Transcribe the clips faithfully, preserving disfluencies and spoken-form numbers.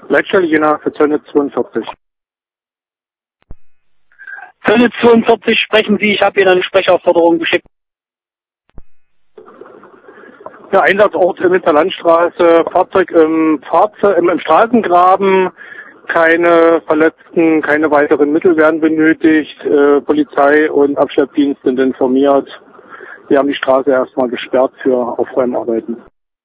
Leitstelle Jena für Zone zweiundvierzig. Zone zweiundvierzig sprechen Sie, ich habe Ihnen eine Sprecherforderung geschickt. Ja, Einsatzort in der Landstraße, Fahrzeug im, Fahrzeug, im, im Straßengraben, keine Verletzten, keine weiteren Mittel werden benötigt, äh, Polizei und Abschleppdienst sind informiert. Wir haben die Straße erstmal gesperrt für Aufräumarbeiten.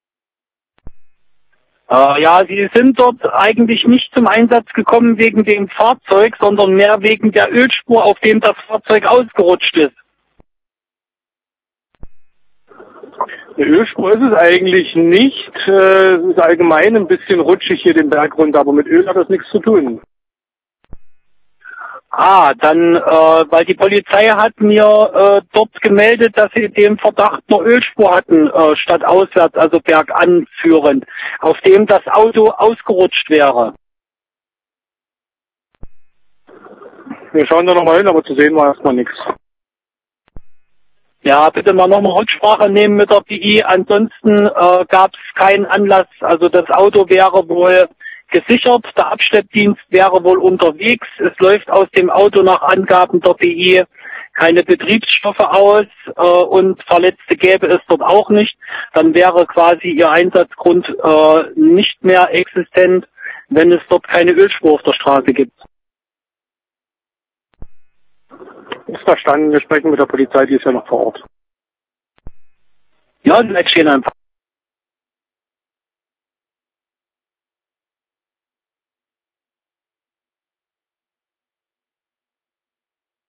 Äh, ja, Sie sind dort eigentlich nicht zum Einsatz gekommen wegen dem Fahrzeug, sondern mehr wegen der Ölspur, auf dem das Fahrzeug ausgerutscht ist. Eine Ölspur ist es eigentlich nicht. Äh, es ist allgemein ein bisschen rutschig hier den Berg runter, aber mit Öl hat das nichts zu tun. Ah, dann, äh, weil die Polizei hat mir äh, dort gemeldet, dass sie den Verdacht einer Ölspur hatten, äh, statt auswärts, also bergan führend, auf dem das Auto ausgerutscht wäre. Wir schauen da nochmal hin, aber zu sehen war erstmal nichts. Ja, bitte mal nochmal Rücksprache nehmen mit der P I. Ansonsten äh, gab es keinen Anlass. Also das Auto wäre wohl gesichert, der Abschleppdienst wäre wohl unterwegs. Es läuft aus dem Auto nach Angaben der P I keine Betriebsstoffe aus äh, und Verletzte gäbe es dort auch nicht. Dann wäre quasi Ihr Einsatzgrund äh, nicht mehr existent, wenn es dort keine Ölspur auf der Straße gibt. Ist verstanden, wir sprechen mit der Polizei, die ist ja noch vor Ort. Ja, die stehen einfach.